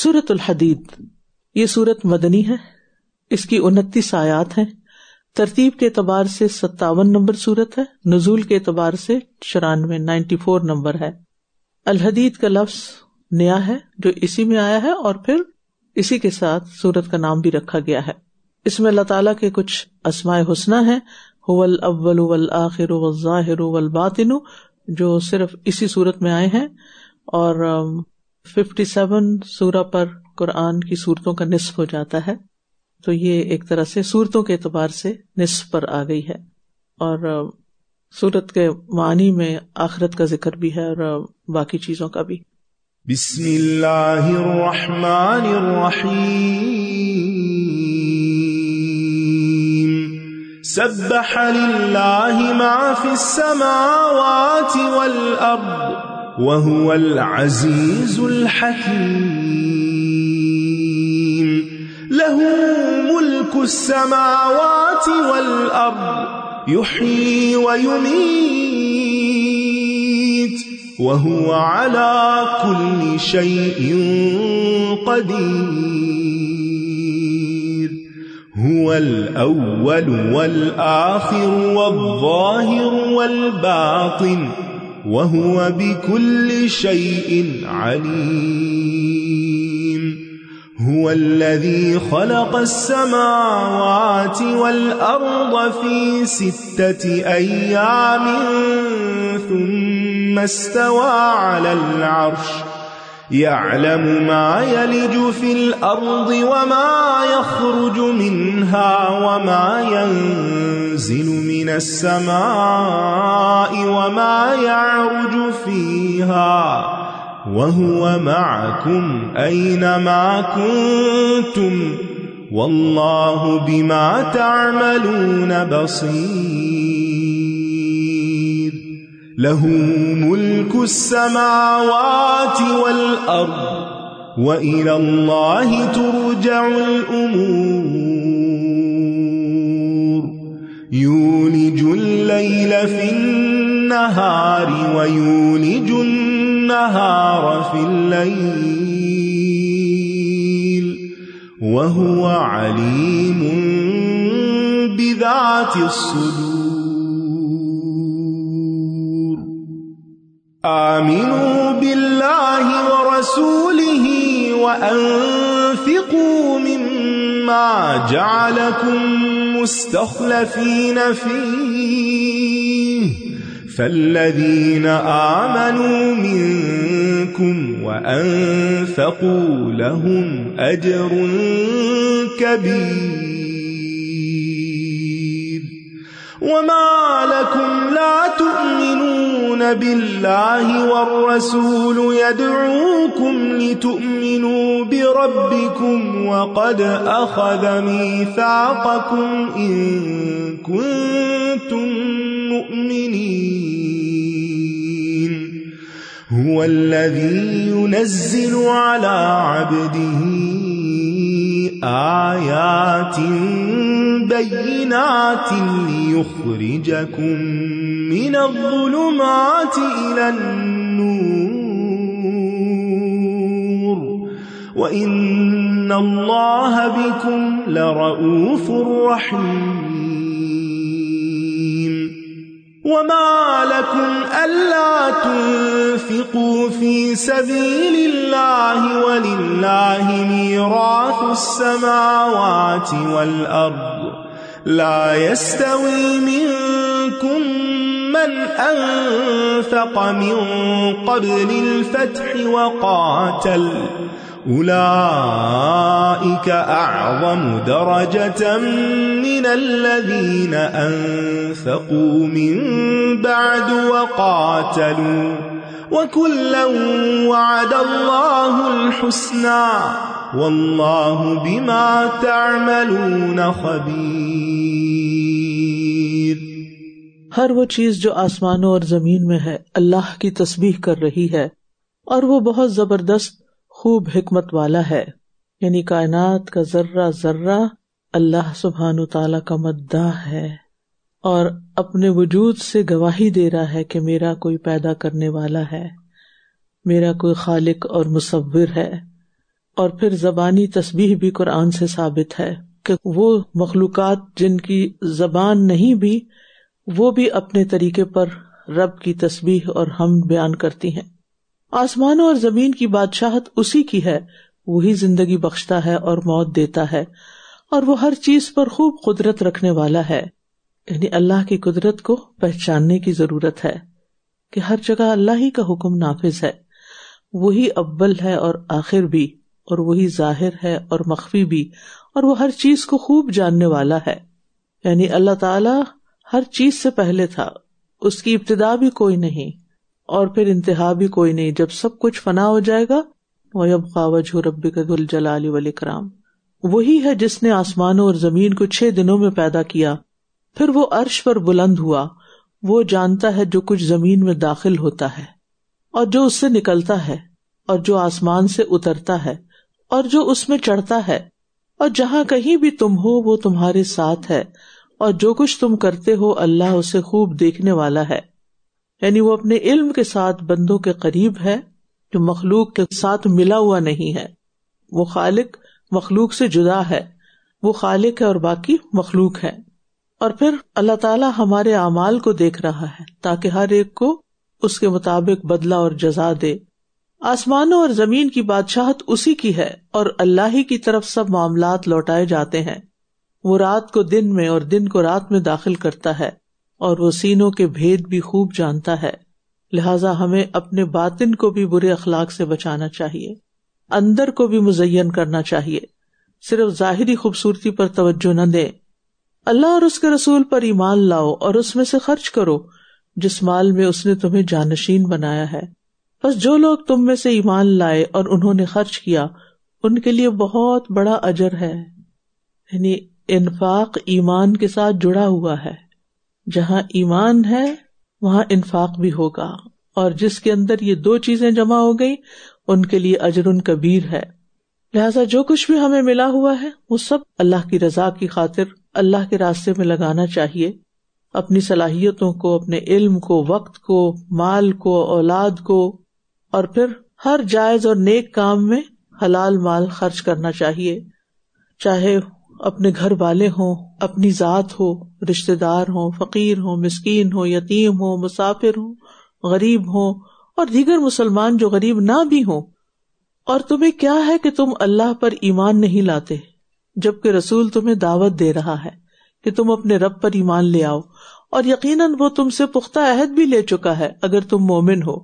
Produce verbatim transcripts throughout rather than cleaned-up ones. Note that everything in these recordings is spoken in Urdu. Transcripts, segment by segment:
سورۃ الحدید، یہ سورت مدنی ہے، اس کی انتیس آیات ہیں، ترتیب کے اعتبار سے ستاون نمبر سورت ہے، نزول کے اعتبار سے چورانوے نائنٹی فور نمبر ہے۔ الحدید کا لفظ نیا ہے جو اسی میں آیا ہے، اور پھر اسی کے ساتھ سورت کا نام بھی رکھا گیا ہے۔ اس میں اللہ تعالیٰ کے کچھ اسماء حسنی ہیں، هو الاول والآخر والظاہر والباطن، جو صرف اسی سورت میں آئے ہیں، اور ففٹی سیون سورہ پر قرآن کی سورتوں کا نصف ہو جاتا ہے، تو یہ ایک طرح سے سورتوں کے اعتبار سے نصف پر آ گئی ہے۔ اور سورت کے معنی میں آخرت کا ذکر بھی ہے اور باقی چیزوں کا بھی۔ بسم اللہ الرحمن الرحیم، سبح للہ ما فی السماوات والارض وهو العزیز الحکیم، له ملک السماوات والارض یحیی ویمیت وهو على كل شيء قدير، هو الأول والآخر والظاهر والباطن وهو بكل شيء عليم، هو الذي خلق السماوات والأرض في ستة أيام ثم استوى على العرش، يعلم ما يلج في الأرض وما يخرج منها وما ينزل من السماء وما يعرج فيها وهو معكم أينما كنتم والله بما تعملون بصير، له ملك السماوات والأرض وإلى الله ترجع الأمور، يولج الليل في النهار ويولج النهار في الليل وهو عليم بذات الصدور، آمنوا بالله ورسوله وأنفقوا مما جعلكم مستخلفين فيه، فالذين آمنوا منكم وأنفقوا لهم أجر كبير، وما لكم لا تؤمنون بالله والرسول يدعوكم لتؤمنوا بربكم وقد أخذ ميثاقكم إن كنتم مؤمنين، هو الذي ينزل على عبده آيات بينات ليخرجكم من الظلمات إلى النور وإن الله بكم لرؤوف رحيم، وما لكم ألا تنفقوا في سبيل الله ولله ميراث السماوات والأرض، لا يستوي منكم من أنفق من قبل الفتح وقاتل، أولئك أعظم درجة من الذين أنفقوا من بعد وقاتلوا، وكلا وعد الله الحسنى والله بما تعملون خبير۔ ہر وہ چیز جو آسمانوں اور زمین میں ہے اللہ کی تسبیح کر رہی ہے، اور وہ بہت زبردست خوب حکمت والا ہے، یعنی کائنات کا ذرہ ذرہ اللہ سبحانہ تعالیٰ کا مداح ہے، اور اپنے وجود سے گواہی دے رہا ہے کہ میرا کوئی پیدا کرنے والا ہے، میرا کوئی خالق اور مصور ہے۔ اور پھر زبانی تسبیح بھی قرآن سے ثابت ہے کہ وہ مخلوقات جن کی زبان نہیں بھی، وہ بھی اپنے طریقے پر رب کی تسبیح اور حمد بیان کرتی ہیں۔ آسمانوں اور زمین کی بادشاہت اسی کی ہے، وہی زندگی بخشتا ہے اور موت دیتا ہے، اور وہ ہر چیز پر خوب قدرت رکھنے والا ہے۔ یعنی اللہ کی قدرت کو پہچاننے کی ضرورت ہے کہ ہر جگہ اللہ ہی کا حکم نافذ ہے، وہی اول ہے اور آخر بھی، اور وہی ظاہر ہے اور مخفی بھی، اور وہ ہر چیز کو خوب جاننے والا ہے۔ یعنی اللہ تعالی ہر چیز سے پہلے تھا، اس کی ابتدا بھی کوئی نہیں اور پھر انتہا بھی کوئی نہیں۔ جب سب کچھ فنا ہو جائے گا، وَيَبْقَى وَجْهُ رَبِّكَ ذُو الْجَلَالِ وَالْإِكْرَامِ، وہی ہے جس نے آسمانوں اور زمین کو چھ دنوں میں پیدا کیا، پھر وہ عرش پر بلند ہوا۔ وہ جانتا ہے جو کچھ زمین میں داخل ہوتا ہے اور جو اس سے نکلتا ہے، اور جو آسمان سے اترتا ہے اور جو اس میں چڑھتا ہے، اور جہاں کہیں بھی تم ہو وہ تمہارے ساتھ ہے، اور جو کچھ تم کرتے ہو اللہ اسے خوب دیکھنے والا ہے۔ یعنی وہ اپنے علم کے ساتھ بندوں کے قریب ہے، جو مخلوق کے ساتھ ملا ہوا نہیں ہے۔ وہ خالق مخلوق سے جدا ہے، وہ خالق ہے اور باقی مخلوق ہے۔ اور پھر اللہ تعالی ہمارے اعمال کو دیکھ رہا ہے تاکہ ہر ایک کو اس کے مطابق بدلہ اور جزا دے۔ آسمانوں اور زمین کی بادشاہت اسی کی ہے، اور اللہ ہی کی طرف سب معاملات لوٹائے جاتے ہیں۔ وہ رات کو دن میں اور دن کو رات میں داخل کرتا ہے، اور وہ سینوں کے بھید بھی خوب جانتا ہے۔ لہٰذا ہمیں اپنے باطن کو بھی برے اخلاق سے بچانا چاہیے، اندر کو بھی مزین کرنا چاہیے، صرف ظاہری خوبصورتی پر توجہ نہ دیں۔ اللہ اور اس کے رسول پر ایمان لاؤ اور اس میں سے خرچ کرو جس مال میں اس نے تمہیں جانشین بنایا ہے۔ بس جو لوگ تم میں سے ایمان لائے اور انہوں نے خرچ کیا، ان کے لیے بہت بڑا اجر ہے۔ یعنی انفاق ایمان کے ساتھ جڑا ہوا ہے، جہاں ایمان ہے وہاں انفاق بھی ہوگا، اور جس کے اندر یہ دو چیزیں جمع ہو گئی ان کے لیے اجر کبیر ہے۔ لہٰذا جو کچھ بھی ہمیں ملا ہوا ہے وہ سب اللہ کی رضا کی خاطر اللہ کے راستے میں لگانا چاہیے۔ اپنی صلاحیتوں کو، اپنے علم کو، وقت کو، مال کو، اولاد کو، اور پھر ہر جائز اور نیک کام میں حلال مال خرچ کرنا چاہیے، چاہے اپنے گھر والے ہوں، اپنی ذات ہو، رشتہ دار ہوں، فقیر ہوں، مسکین ہوں، یتیم ہوں، مسافر ہوں، غریب ہوں، اور دیگر مسلمان جو غریب نہ بھی ہوں۔ اور تمہیں کیا ہے کہ تم اللہ پر ایمان نہیں لاتے جبکہ رسول تمہیں دعوت دے رہا ہے کہ تم اپنے رب پر ایمان لے آؤ، اور یقیناً وہ تم سے پختہ عہد بھی لے چکا ہے اگر تم مومن ہو۔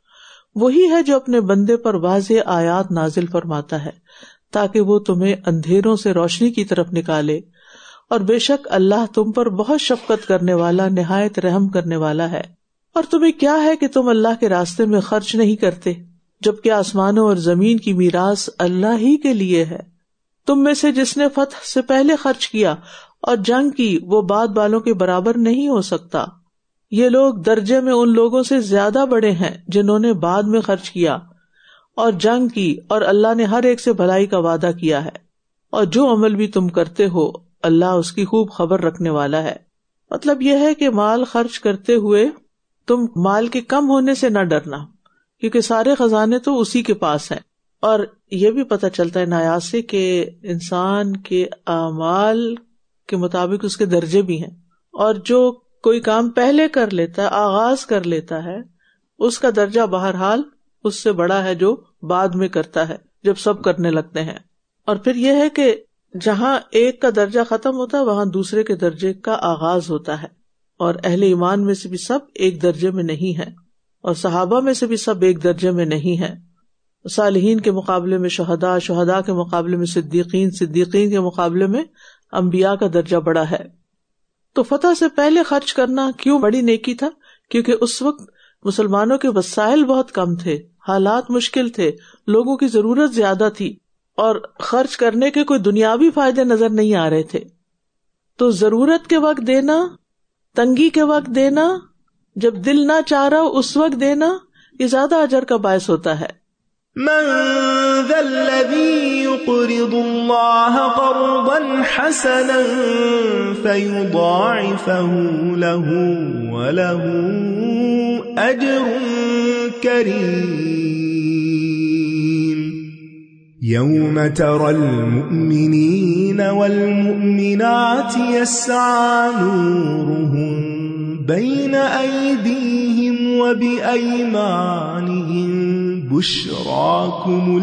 وہی ہے جو اپنے بندے پر واضح آیات نازل فرماتا ہے تاکہ وہ تمہیں اندھیروں سے روشنی کی طرف نکالے، اور بے شک اللہ تم پر بہت شفقت کرنے والا، نہایت رحم کرنے والا ہے۔ اور تمہیں کیا ہے کہ تم اللہ کے راستے میں خرچ نہیں کرتے جبکہ آسمانوں اور زمین کی میراث اللہ ہی کے لیے ہے۔ تم میں سے جس نے فتح سے پہلے خرچ کیا اور جنگ کی، وہ بعد والوں کے برابر نہیں ہو سکتا۔ یہ لوگ درجے میں ان لوگوں سے زیادہ بڑے ہیں جنہوں نے بعد میں خرچ کیا اور جنگ کی، اور اللہ نے ہر ایک سے بھلائی کا وعدہ کیا ہے، اور جو عمل بھی تم کرتے ہو اللہ اس کی خوب خبر رکھنے والا ہے۔ مطلب یہ ہے کہ مال خرچ کرتے ہوئے تم مال کے کم ہونے سے نہ ڈرنا، کیونکہ سارے خزانے تو اسی کے پاس ہیں۔ اور یہ بھی پتہ چلتا ہے آیات سے کہ انسان کے اعمال کے مطابق اس کے درجے بھی ہیں، اور جو کوئی کام پہلے کر لیتا ہے، آغاز کر لیتا ہے، اس کا درجہ بہرحال اس سے بڑا ہے جو بعد میں کرتا ہے جب سب کرنے لگتے ہیں۔ اور پھر یہ ہے کہ جہاں ایک کا درجہ ختم ہوتا ہے وہاں دوسرے کے درجے کا آغاز ہوتا ہے، اور اہل ایمان میں سے بھی سب ایک درجے میں نہیں ہیں، اور صحابہ میں سے بھی سب ایک درجے میں نہیں ہیں۔ صالحین کے مقابلے میں شہداء، شہداء کے مقابلے میں صدیقین، صدیقین کے مقابلے میں انبیاء کا درجہ بڑا ہے۔ تو فتح سے پہلے خرچ کرنا کیوں بڑی نیکی تھا؟ کیونکہ اس وقت مسلمانوں کے وسائل بہت کم تھے، حالات مشکل تھے، لوگوں کی ضرورت زیادہ تھی، اور خرچ کرنے کے کوئی دنیاوی فائدے نظر نہیں آ رہے تھے۔ تو ضرورت کے وقت دینا، تنگی کے وقت دینا، جب دل نہ چاہ رہا اس وقت دینا، یہ زیادہ اجر کا باعث ہوتا ہے۔ من ذا الذي يقرض الله قرضا حسنا فيضاعفه له وله أجر كريم۔ يوم ترى المؤمنين والمؤمنات يسعى نورهم بين أيديهم وبأيمانهم بشراكم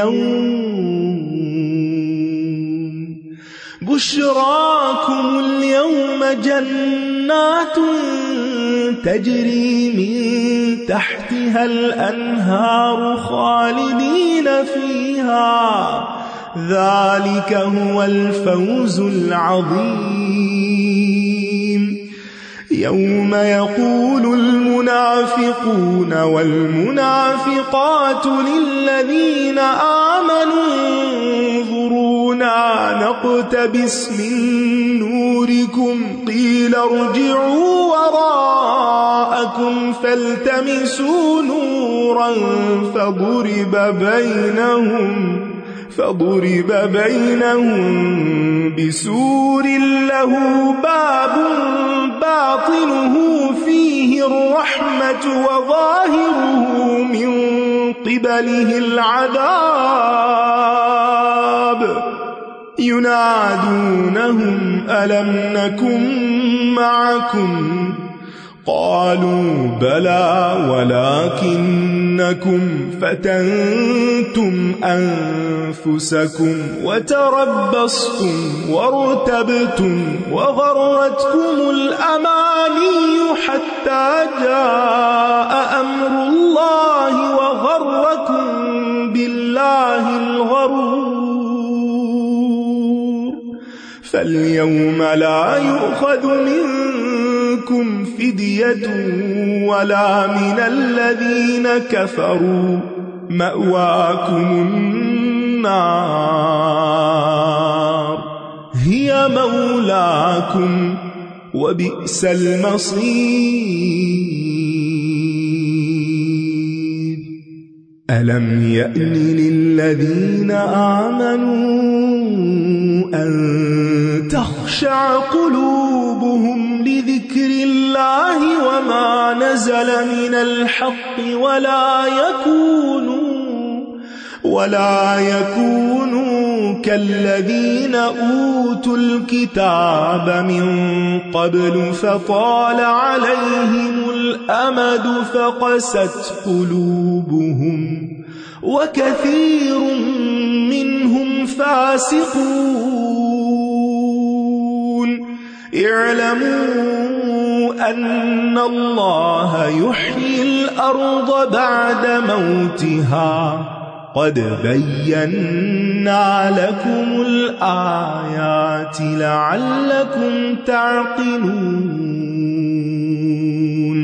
اليوم بشراكم اليوم جنات تجري من تحتها الأنهار خالدين فيها ذلك هو الفوز العظيم يوم يقول المنافقون والمنافقات للذين آمنوا انظرونا نقتبس من نوركم قيل ارجعوا وراءكم فالتمسوا نورا فضرب بينهم فضرب بينهم بسور له باب باطنه فيه الرحمة وظاهره من قبله العذاب ينادونهم ألم نكن معكم قالوا بلى ولكنكم فتنتم أنفسكم وتربصتم وارتبتم وغرتكم الأماني حتى جاء أمر الله وغركم بالله الغرور فاليوم لا يؤخذ منكم فدية ولا من الذين كفروا مأواكم النار هي مولاكم وبئس المصير ألم يأن للذين آمنوا أن تخشع قلوبهم لذكر الله وما نزل من الحق ولا يكونوا ولا يكونوا كالذين أوتوا الكتاب من قبل فطال عليهم الأمد فقست قلوبهم وكثير منهم فاسقون اعلموا أن الله يحيي الأرض بعد موتها قد بينا لكم الآيات لعلكم تعقلون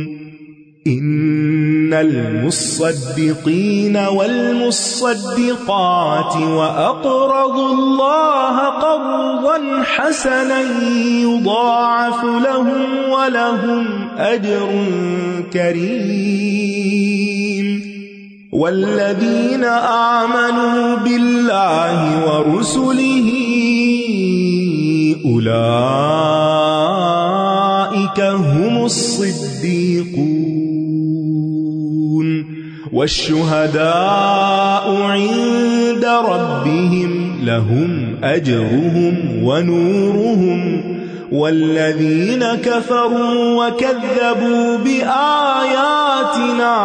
إن المصدقين والمصدقات وأقرضوا الله قرضا حسنا يضاعف لهم ولهم أجر كريم والذين آمنوا بالله ورسله أولئك هم الصديقون والشهداء عند ربهم لهم أجرهم ونورهم والذين كفروا وكذبوا بآياتنا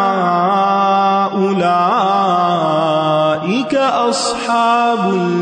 أولئك أصحاب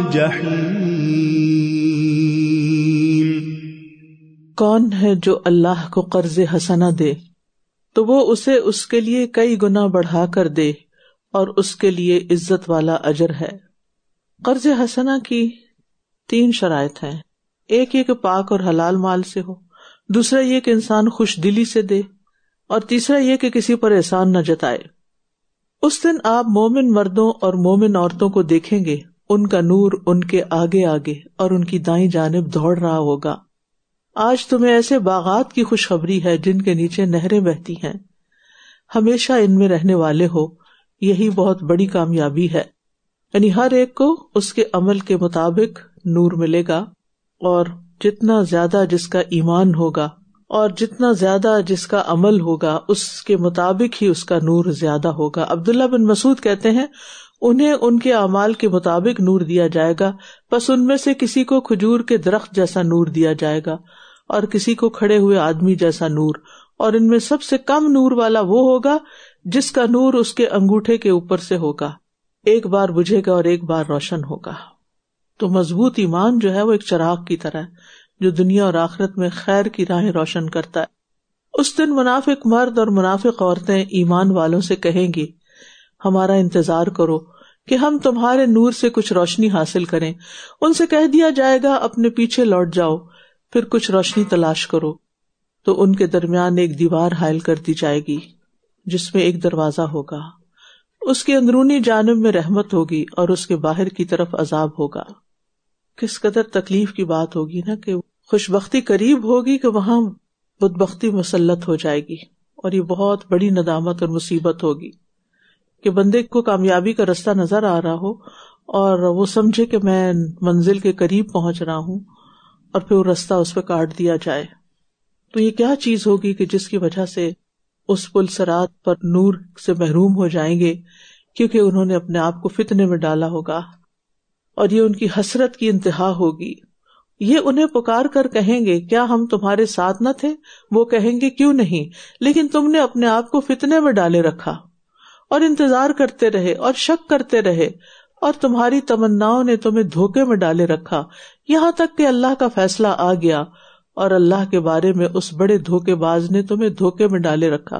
الجحيم کون ہے جو اللہ کو قرض حسنہ دے تو وہ اسے اس کے لیے کئی گنا بڑھا کر دے اور اس کے لیے عزت والا اجر ہے۔ قرض حسنہ کی تین شرائط ہیں، ایک یہ کہ پاک اور حلال مال سے ہو، دوسرا یہ کہ انسان خوش دلی سے دے، اور تیسرا یہ کہ کسی پر احسان نہ جتائے۔ اس دن آپ مومن مردوں اور مومن عورتوں کو دیکھیں گے، ان کا نور ان کے آگے آگے اور ان کی دائیں جانب دوڑ رہا ہوگا۔ آج تمہیں ایسے باغات کی خوشخبری ہے جن کے نیچے نہریں بہتی ہیں، ہمیشہ ان میں رہنے والے ہو، یہی بہت بڑی کامیابی ہے۔ یعنی ہر ایک کو اس کے عمل کے مطابق نور ملے گا، اور جتنا زیادہ جس کا ایمان ہوگا اور جتنا زیادہ جس کا عمل ہوگا اس کے مطابق ہی اس کا نور زیادہ ہوگا۔ عبداللہ بن مسعود کہتے ہیں انہیں ان کے اعمال کے مطابق نور دیا جائے گا، پس ان میں سے کسی کو کھجور کے درخت جیسا نور دیا جائے گا اور کسی کو کھڑے ہوئے آدمی جیسا نور، اور ان میں سب سے کم نور والا وہ ہوگا جس کا نور اس کے انگوٹھے کے اوپر سے ہوگا، ایک بار بجھے گا اور ایک بار روشن ہوگا۔ تو مضبوط ایمان جو ہے وہ ایک چراغ کی طرح ہے جو دنیا اور آخرت میں خیر کی راہیں روشن کرتا ہے۔ اس دن منافق مرد اور منافق عورتیں ایمان والوں سے کہیں گی ہمارا انتظار کرو کہ ہم تمہارے نور سے کچھ روشنی حاصل کریں۔ ان سے کہہ دیا جائے گا اپنے پیچھے لوٹ جاؤ، پھر کچھ روشنی تلاش کرو، تو ان کے درمیان ایک دیوار حائل کر دی جائے گی جس میں ایک دروازہ ہوگا، اس کی اندرونی جانب میں رحمت ہوگی اور اس کے باہر کی طرف عذاب ہوگا۔ کس قدر تکلیف کی بات ہوگی نا کہ خوش بختی قریب ہوگی کہ وہاں بدبختی مسلط ہو جائے گی، اور یہ بہت بڑی ندامت اور مصیبت ہوگی کہ بندے کو کامیابی کا رستہ نظر آ رہا ہو اور وہ سمجھے کہ میں منزل کے قریب پہنچ رہا ہوں اور پھر وہ رستہ اس پہ کاٹ دیا جائے۔ تو یہ کیا چیز ہوگی کہ جس کی وجہ سے اس پل صراط پر نور سے محروم ہو جائیں گے، کیونکہ انہوں نے اپنے آپ کو فتنے میں ڈالا ہوگا، اور یہ ان کی حسرت کی انتہا ہوگی۔ یہ انہیں پکار کر کہیں گے کیا ہم تمہارے ساتھ نہ تھے؟ وہ کہیں گے کیوں نہیں، لیکن تم نے اپنے آپ کو فتنے میں ڈالے رکھا اور انتظار کرتے رہے اور شک کرتے رہے، اور تمہاری تمناؤں نے تمہیں دھوکے میں ڈالے رکھا، یہاں تک کہ اللہ کا فیصلہ آ گیا اور اللہ کے بارے میں اس بڑے دھوکے باز نے تمہیں دھوکے میں ڈالے رکھا۔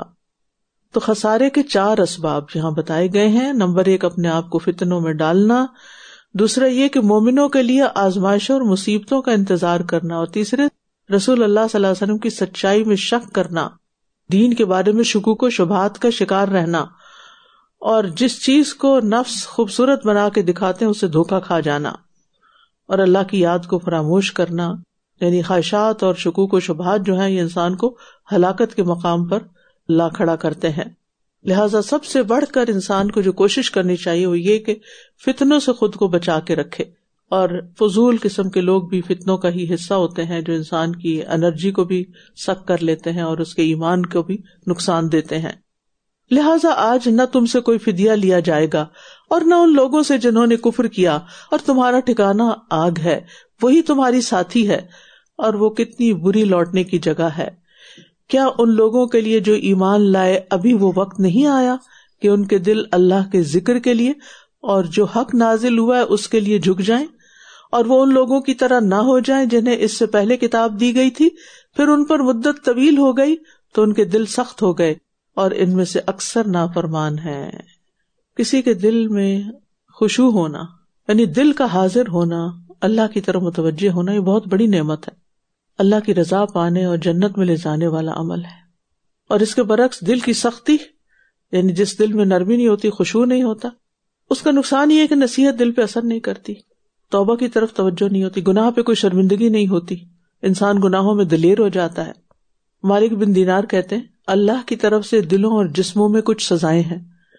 تو خسارے کے چار اسباب یہاں بتائے گئے ہیں۔ نمبر ایک، اپنے آپ کو فتنوں میں ڈالنا، دوسرا یہ کہ مومنوں کے لیے آزمائشوں اور مصیبتوں کا انتظار کرنا، اور تیسرے رسول اللہ صلی اللہ علیہ وسلم کی سچائی میں شک کرنا، دین کے بارے میں شکوک و شبہات کا شکار رہنا، اور جس چیز کو نفس خوبصورت بنا کے دکھاتے ہیں اسے دھوکا کھا جانا، اور اللہ کی یاد کو فراموش کرنا۔ یعنی خواہشات اور شکوک و شبہات جو ہیں یہ انسان کو ہلاکت کے مقام پر لا کھڑا کرتے ہیں۔ لہٰذا سب سے بڑھ کر انسان کو جو کوشش کرنی چاہیے وہ یہ کہ فتنوں سے خود کو بچا کے رکھے، اور فضول قسم کے لوگ بھی فتنوں کا ہی حصہ ہوتے ہیں جو انسان کی انرجی کو بھی سک کر لیتے ہیں اور اس کے ایمان کو بھی نقصان دیتے ہیں۔ لہٰذا آج نہ تم سے کوئی فدیہ لیا جائے گا اور نہ ان لوگوں سے جنہوں نے کفر کیا، اور تمہارا ٹھکانہ آگ ہے، وہی تمہاری ساتھی ہے، اور وہ کتنی بری لوٹنے کی جگہ ہے۔ کیا ان لوگوں کے لیے جو ایمان لائے ابھی وہ وقت نہیں آیا کہ ان کے دل اللہ کے ذکر کے لیے اور جو حق نازل ہوا ہے اس کے لیے جھک جائیں، اور وہ ان لوگوں کی طرح نہ ہو جائیں جنہیں اس سے پہلے کتاب دی گئی تھی، پھر ان پر مدت طویل ہو گئی تو ان کے دل سخت ہو گئے، اور ان میں سے اکثر نافرمان ہیں۔ کسی کے دل میں خشوع ہونا، یعنی دل کا حاضر ہونا، اللہ کی طرف متوجہ ہونا، یہ بہت بڑی نعمت ہے، اللہ کی رضا پانے اور جنت میں لے جانے والا عمل ہے۔ اور اس کے برعکس دل کی سختی، یعنی جس دل میں نرمی نہیں ہوتی، خشوع نہیں ہوتا، اس کا نقصان یہ ہے کہ نصیحت دل پہ اثر نہیں کرتی، توبہ کی طرف توجہ نہیں ہوتی، گناہ پہ کوئی شرمندگی نہیں ہوتی، انسان گناہوں میں دلیر ہو جاتا ہے۔ مالک بن دینار کہتے ہیں اللہ کی طرف سے دلوں اور جسموں میں کچھ سزائیں ہیں،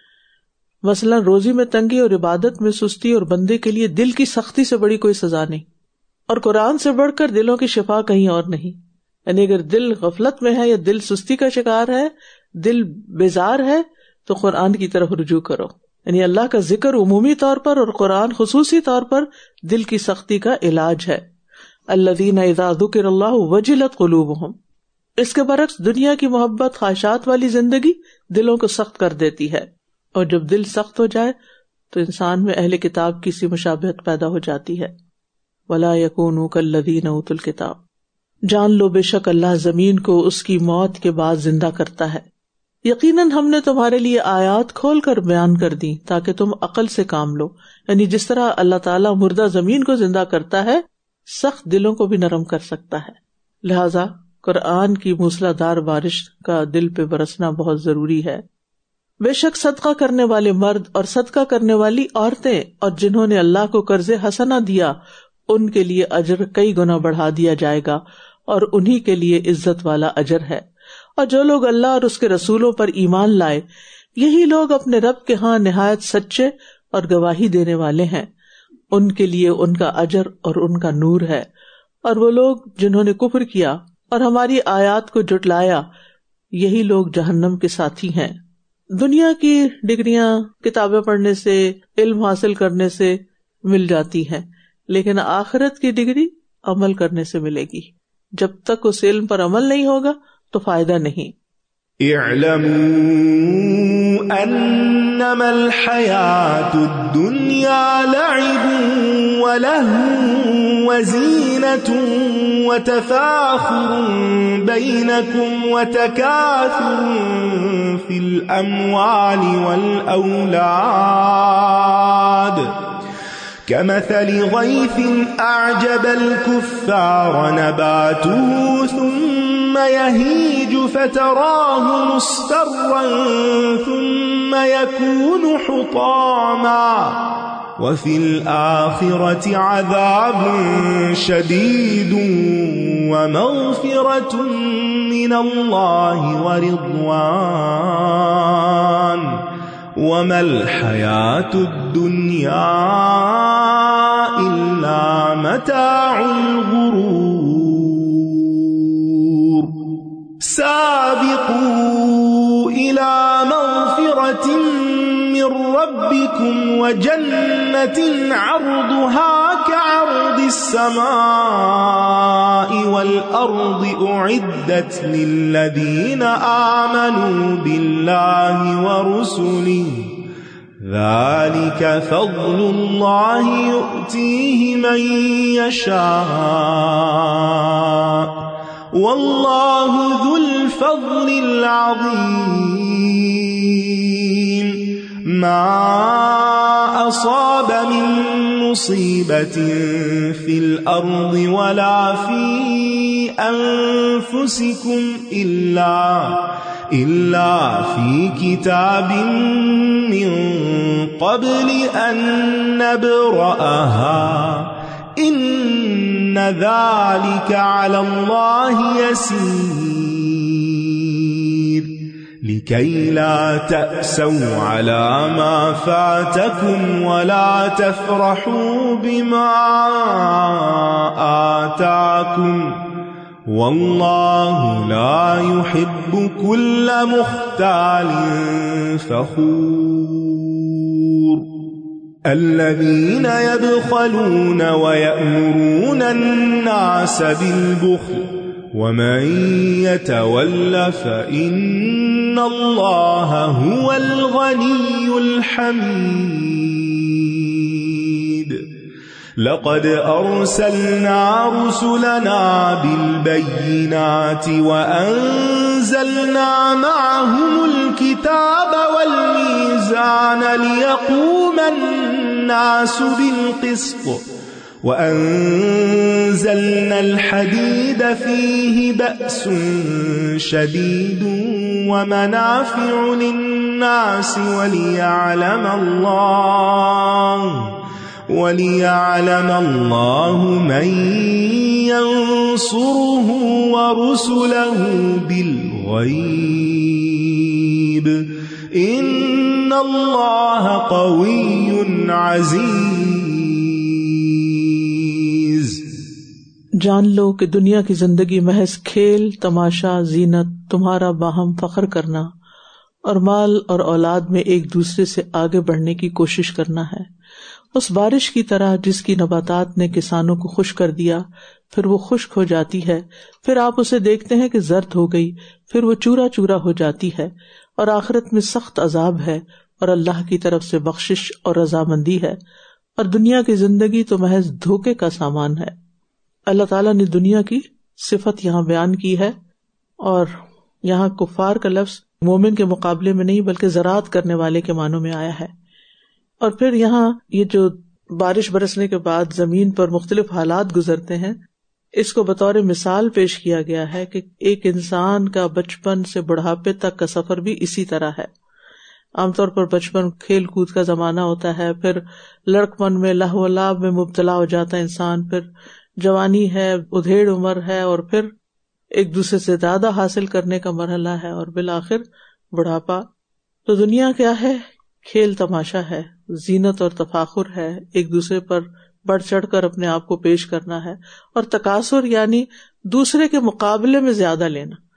مثلا روزی میں تنگی اور عبادت میں سستی، اور بندے کے لیے دل کی سختی سے بڑی کوئی سزا نہیں، اور قرآن سے بڑھ کر دلوں کی شفا کہیں اور نہیں۔ یعنی اگر دل غفلت میں ہے یا دل سستی کا شکار ہے، دل بیزار ہے، تو قرآن کی طرف رجوع کرو۔ یعنی اللہ کا ذکر عمومی طور پر اور قرآن خصوصی طور پر دل کی سختی کا علاج ہے۔ الذین اذا ذکر اللہ وجلت قلوبہم۔ اس کے برعکس دنیا کی محبت، خواہشات والی زندگی دلوں کو سخت کر دیتی ہے، اور جب دل سخت ہو جائے تو انسان میں اہل کتاب کی سی مشابہت پیدا ہو جاتی ہے۔ وَلَا يَكُونُوا كَالَّذِينَ أُوتُوا الْكِتَابَ۔ جان لو بے شک اللہ زمین کو اس کی موت کے بعد زندہ کرتا ہے۔ یقیناً ہم نے تمہارے لیے آیات کھول کر بیان کر دی تاکہ تم عقل سے کام لو۔ یعنی جس طرح اللہ تعالیٰ مردہ زمین کو زندہ کرتا ہے، سخت دلوں کو بھی نرم کر سکتا ہے۔ لہذا قرآن کی موسلادھار بارش کا دل پہ برسنا بہت ضروری ہے۔ بے شک صدقہ کرنے والے مرد اور صدقہ کرنے والی عورتیں اور جنہوں نے اللہ کو قرض حسنہ دیا، ان کے لیے اجر کئی گنا بڑھا دیا جائے گا، اور انہی کے لیے عزت والا اجر ہے۔ اور جو لوگ اللہ اور اس کے رسولوں پر ایمان لائے، یہی لوگ اپنے رب کے ہاں نہایت سچے اور گواہی دینے والے ہیں، ان کے لیے ان کا اجر اور ان کا نور ہے۔ اور وہ لوگ جنہوں نے کفر کیا اور ہماری آیات کو جھٹلایا، یہی لوگ جہنم کے ساتھی ہیں۔ دنیا کی ڈگریاں کتابیں پڑھنے سے، علم حاصل کرنے سے مل جاتی ہیں، لیکن آخرت کی ڈگری عمل کرنے سے ملے گی. جب تک اس علم پر عمل نہیں ہوگا تو فائدہ نہیں. اعلموا انما الحیاة الدنیا لعب ولهو وزینة وتفاخر بینکم وتکاثر فی الاموال والاولاد كمثل غيث أعجب الكفار نباته ثم يهيج فتراه مصفرا ثم يكون حطاما وفي الآخرة عذاب شديد ومغفرة من الله ورضوان وما الحياة الدنيا إلا متاع الغرور. سابقوا إلى مغفرة من ربكم وجنة عرضها كعرض السماء والأرض أعدت للذين آمنوا بالله ورسله ذلك فضل الله يؤتيه من يشاء والله ذو الفضل العظيم. ما أصاب من مصيبة في الأرض ولا في أنفسكم إلا إلا في كتاب من قبل أن نبرأها إن ذلك على الله يسير. لكي لا تأسوا على ما فاتكم ولا تفرحوا بما آتاكم والله لا يحب كل مختال فخور. الذين يبخلون ويأمرون الناس بالبخل ومن يتول فإن الله هو الغني الحميد. لقد أرسلنا رسلنا بالبينات وأنزلنا معهم الكتاب والميزان ليقوم الناس بالقسط وأنزلنا الحديد فيه بأس شديد ومنافع للناس وليعلم الله وَلِيَعْلَمَ اللَّهُ مَن يَنصُرُهُ وَرُسُلَهُ بِالْغَيْبِ إِنَّ اللَّهَ قَوِيٌّ عَزِيزٌ. جان لو کہ دنیا کی زندگی محض کھیل تماشا زینت تمہارا باہم فخر کرنا اور مال اور اولاد میں ایک دوسرے سے آگے بڑھنے کی کوشش کرنا ہے. اس بارش کی طرح جس کی نباتات نے کسانوں کو خشک کر دیا، پھر وہ خشک ہو جاتی ہے، پھر آپ اسے دیکھتے ہیں کہ زرد ہو گئی، پھر وہ چورا چورا ہو جاتی ہے، اور آخرت میں سخت عذاب ہے اور اللہ کی طرف سے بخشش اور رضامندی ہے، اور دنیا کی زندگی تو محض دھوکے کا سامان ہے. اللہ تعالیٰ نے دنیا کی صفت یہاں بیان کی ہے، اور یہاں کفار کا لفظ مومن کے مقابلے میں نہیں بلکہ زراعت کرنے والے کے معنوں میں آیا ہے. اور پھر یہاں یہ جو بارش برسنے کے بعد زمین پر مختلف حالات گزرتے ہیں، اس کو بطور مثال پیش کیا گیا ہے کہ ایک انسان کا بچپن سے بڑھاپے تک کا سفر بھی اسی طرح ہے. عام طور پر بچپن کھیل کود کا زمانہ ہوتا ہے، پھر لڑکپن میں لہو و لعب میں مبتلا ہو جاتا ہے انسان، پھر جوانی ہے، ادھیڑ عمر ہے، اور پھر ایک دوسرے سے زیادہ حاصل کرنے کا مرحلہ ہے، اور بالآخر بڑھاپا. تو دنیا کیا ہے؟ کھیل تماشا ہے، زینت اور تفاخر ہے، ایک دوسرے پر بڑھ چڑھ کر اپنے آپ کو پیش کرنا ہے، اور تکاثر یعنی دوسرے کے مقابلے میں زیادہ لینا،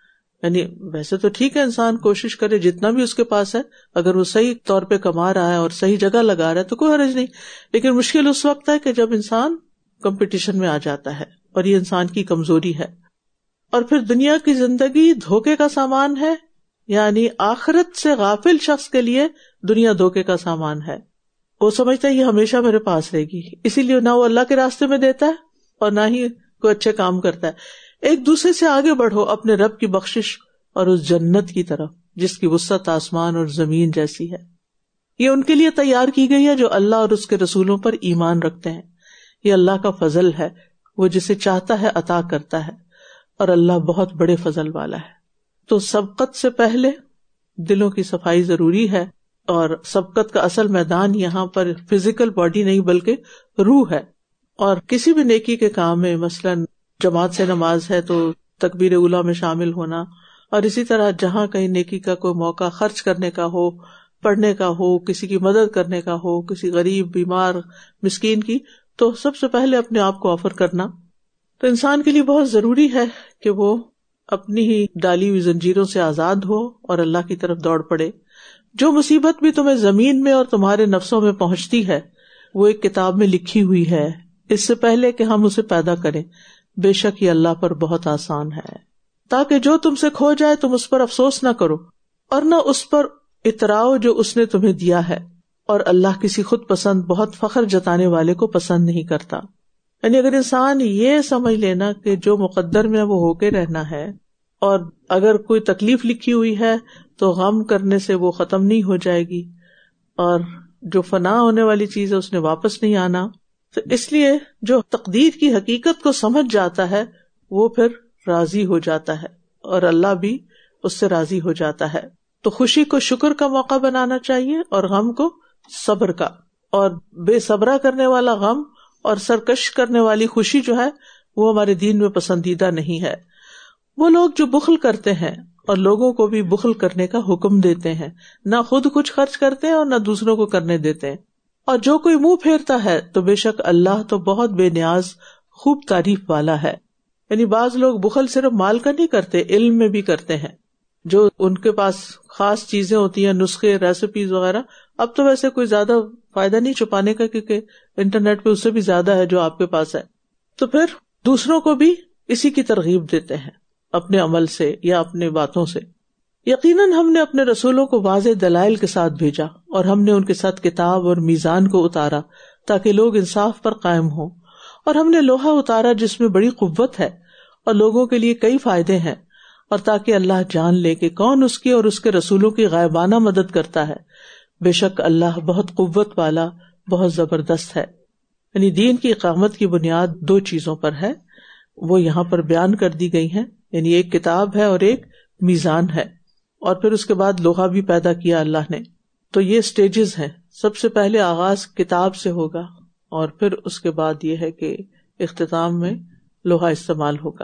یعنی ویسے تو ٹھیک ہے انسان کوشش کرے جتنا بھی اس کے پاس ہے، اگر وہ صحیح طور پہ کما رہا ہے اور صحیح جگہ لگا رہا ہے تو کوئی حرج نہیں، لیکن مشکل اس وقت ہے کہ جب انسان کمپٹیشن میں آ جاتا ہے، اور یہ انسان کی کمزوری ہے۔ اور پھر دنیا کی زندگی دھوکے کا سامان ہے، یعنی آخرت سے غافل شخص کے لیے دنیا دھوکے کا سامان ہے۔ وہ سمجھتا ہے یہ ہمیشہ میرے پاس رہے گی، اسی لیے نہ وہ اللہ کے راستے میں دیتا ہے اور نہ ہی کوئی اچھے کام کرتا ہے۔ ایک دوسرے سے آگے بڑھو اپنے رب کی بخشش اور اس جنت کی طرف جس کی وسعت آسمان اور زمین جیسی ہے۔ یہ ان کے لیے تیار کی گئی ہے جو اللہ اور اس کے رسولوں پر ایمان رکھتے ہیں۔ یہ اللہ کا فضل ہے، وہ جسے چاہتا ہے عطا کرتا ہے، اور اللہ بہت بڑے فضل والا ہے۔ تو سبقت سے پہلے دلوں کی صفائی ضروری ہے، اور سبقت کا اصل میدان یہاں پر فزیکل باڈی نہیں بلکہ روح ہے۔ اور کسی بھی نیکی کے کام میں، مثلاً جماعت سے نماز ہے تو تکبیر اولیٰ میں شامل ہونا، اور اسی طرح جہاں کہیں نیکی کا کوئی موقع خرچ کرنے کا ہو، پڑھنے کا ہو، کسی کی مدد کرنے کا ہو، کسی غریب بیمار مسکین کی، تو سب سے پہلے اپنے آپ کو آفر کرنا۔ تو انسان کے لیے بہت ضروری ہے کہ وہ اپنی ہی ڈالی ہوئی زنجیروں سے آزاد ہو اور اللہ کی طرف دوڑ پڑے۔ جو مصیبت بھی تمہیں زمین میں اور تمہارے نفسوں میں پہنچتی ہے وہ ایک کتاب میں لکھی ہوئی ہے اس سے پہلے کہ ہم اسے پیدا کریں، بے شک یہ اللہ پر بہت آسان ہے، تاکہ جو تم سے کھو جائے تم اس پر افسوس نہ کرو اور نہ اس پر اتراؤ جو اس نے تمہیں دیا ہے، اور اللہ کسی خود پسند بہت فخر جتانے والے کو پسند نہیں کرتا۔ یعنی اگر انسان یہ سمجھ لینا کہ جو مقدر میں وہ ہو کے رہنا ہے، اور اگر کوئی تکلیف لکھی ہوئی ہے تو غم کرنے سے وہ ختم نہیں ہو جائے گی، اور جو فنا ہونے والی چیز ہے اس نے واپس نہیں آنا، تو اس لیے جو تقدیر کی حقیقت کو سمجھ جاتا ہے وہ پھر راضی ہو جاتا ہے، اور اللہ بھی اس سے راضی ہو جاتا ہے۔ تو خوشی کو شکر کا موقع بنانا چاہیے اور غم کو صبر کا، اور بے صبرا کرنے والا غم اور سرکش کرنے والی خوشی جو ہے وہ ہمارے دین میں پسندیدہ نہیں ہے۔ وہ لوگ جو بخل کرتے ہیں اور لوگوں کو بھی بخل کرنے کا حکم دیتے ہیں، نہ خود کچھ خرچ کرتے ہیں اور نہ دوسروں کو کرنے دیتے ہیں، اور جو کوئی منہ پھیرتا ہے تو بے شک اللہ تو بہت بے نیاز خوب تعریف والا ہے۔ یعنی بعض لوگ بخل صرف مال کا نہیں کرتے، علم میں بھی کرتے ہیں۔ جو ان کے پاس خاص چیزیں ہوتی ہیں، نسخے، ریسیپیز وغیرہ، اب تو ویسے کوئی زیادہ فائدہ نہیں چھپانے کا کیونکہ انٹرنیٹ پہ اس سے بھی زیادہ ہے جو آپ کے پاس ہے، تو پھر دوسروں کو بھی اسی کی ترغیب دیتے ہیں اپنے عمل سے یا اپنے باتوں سے۔ یقیناً ہم نے اپنے رسولوں کو واضح دلائل کے ساتھ بھیجا، اور ہم نے ان کے ساتھ کتاب اور میزان کو اتارا تاکہ لوگ انصاف پر قائم ہوں، اور ہم نے لوہا اتارا جس میں بڑی قوت ہے اور لوگوں کے لیے کئی فائدے ہیں، اور تاکہ اللہ جان لے کہ کون اس کی اور اس کے رسولوں کی غائبانہ مدد کرتا ہے۔ بے شک اللہ بہت قوت والا، بہت زبردست ہے۔ یعنی دین کی اقامت کی بنیاد دو چیزوں پر ہے، وہ یہاں پر بیان کر دی گئی ہیں، یعنی ایک کتاب ہے اور ایک میزان ہے، اور پھر اس کے بعد لوہا بھی پیدا کیا اللہ نے۔ تو یہ سٹیجز ہیں، سب سے پہلے آغاز کتاب سے ہوگا، اور پھر اس کے بعد یہ ہے کہ اختتام میں لوہا استعمال ہوگا۔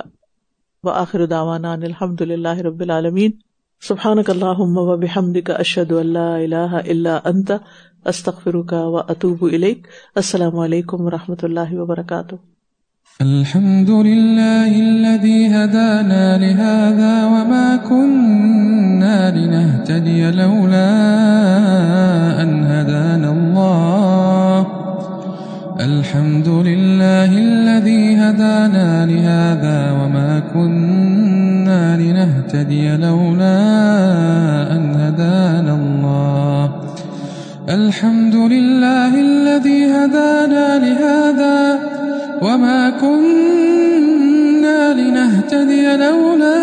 وآخر دعوانا ان الحمد للہ رب العالمین۔ سبحانک اللہم وبحمدک، اشہد ان لا الہ الا انت، استغفرک واتوب الیک۔ السلام علیکم ورحمۃ اللہ وبرکاتہ۔ الحمد لله الذي هدانا لهذا وما كنا لنهتدي لولا أن هدانا الله الحمد لله الذي هدانا لهذا وما كنا لنهتدي لولا أن هدانا الله الحمد لله الذي هدانا لهذا وما كنا لنهتدي لولا